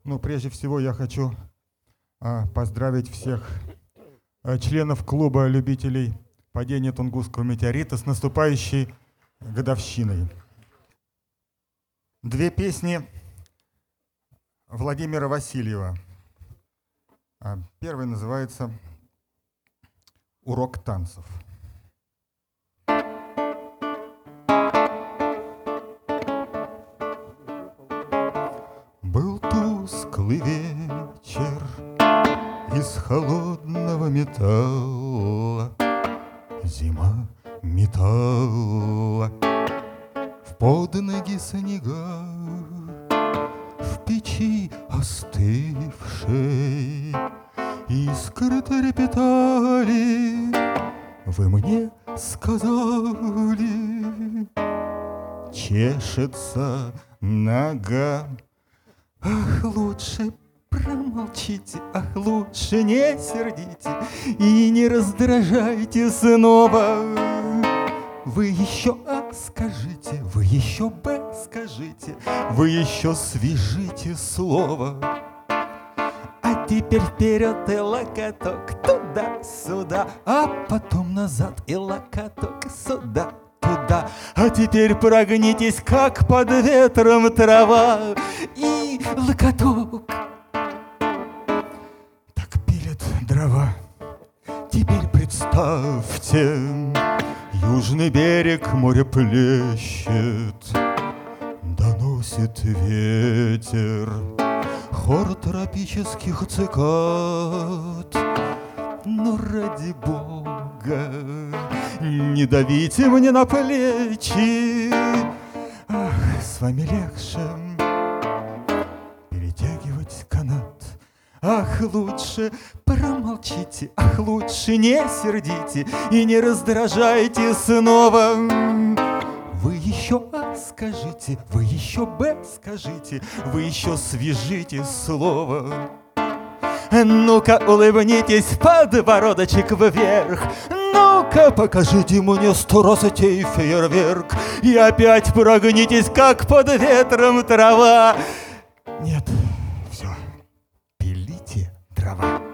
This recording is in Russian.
Ну, прежде всего я хочу поздравить всех членов клуба любителей падения Тунгусского метеорита с наступающей годовщиной. Две песни Владимира Васильева. Первая называется «Урок танцев». Был тусклый вечер из холодного металла, зима металла, в под ноги снега, в печи остывшей искры трепетали. Вы мне сказали, чешется нога. Ах, лучше промолчите, ах, лучше не сердите и не раздражайте снова. Вы еще А скажите, вы еще Б скажите, вы еще свяжите слово. А теперь вперед и локоток туда-сюда, а потом назад и локоток сюда. Туда. А теперь прогнитесь, как под ветром трава, и локоток. Так пилят дрова. Теперь представьте, южный берег море плещет, доносит ветер хор тропических цикад. Но ради Бога, не давите мне на плечи. Ах, с вами легче перетягивать канат. Ах, лучше промолчите, ах, лучше не сердите и не раздражайте снова. Вы еще А скажите, вы еще Б скажите, вы еще свяжите слово. Ну-ка улыбнитесь, подбородочек вверх. Ну-ка покажите мне 100 раз этей фейерверк. И опять прогнитесь, как под ветром трава. Нет, все, пилите дрова.